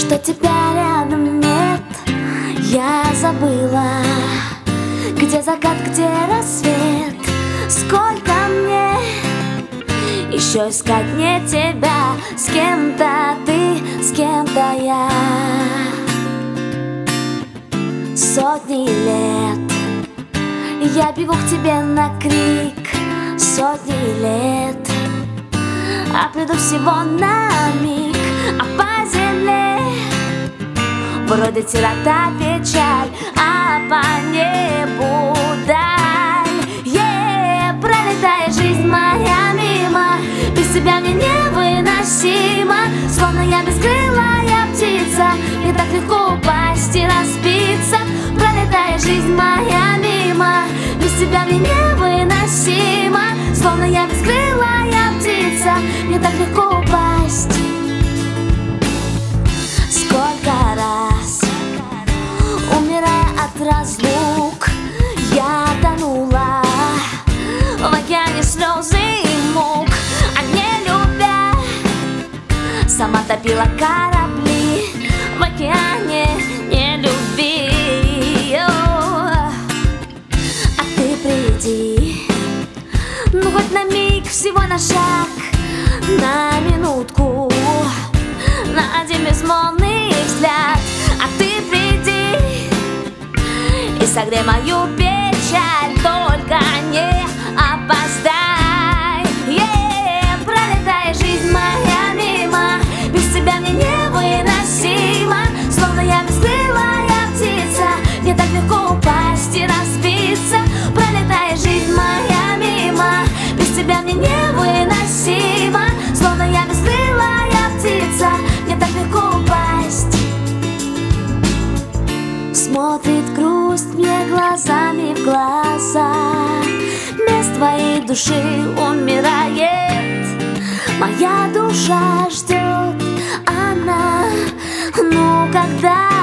что тебя рядом нет. Я забыла, где закат, где рассвет. Сколько мне еще искать не тебя? С кем-то ты, с кем-то я. Сотни лет я бегу к тебе на крик. Сотни лет, а приду всего на миг. А по земле вроде темнота, печаль, а по небу даль. Пролетает жизнь моя мимо, без тебя мне невыносимо. Словно я бескрылая птица, и так легко упасть и разбиться. Пролетает жизнь моя мимо, без тебя мне невыносимо. Словно я бескрылая птица, мне так легко упасть. Сколько раз, умирая от разлук, я тонула в океане слез и мук. А не любя, сама топила корабли в океане нелюбви. А ты приди, ну хоть на миг, всего на шаг, на минутку, на один безмолвный взгляд. А ты приди и согрей мою печаль, только не опоздай. Пролетает жизнь моя мимо, без тебя мне невыносимо. Словно я бескрылая птица, мне так легко упасть и разбиться. Пролетает жизнь моя мимо, без тебя мне невыносимо. Словно я бескрылая птица, мне так легко упасть. Смотрит грусть мне глазами в глаза, без твоей души умирает моя душа, ждет она. Ну когда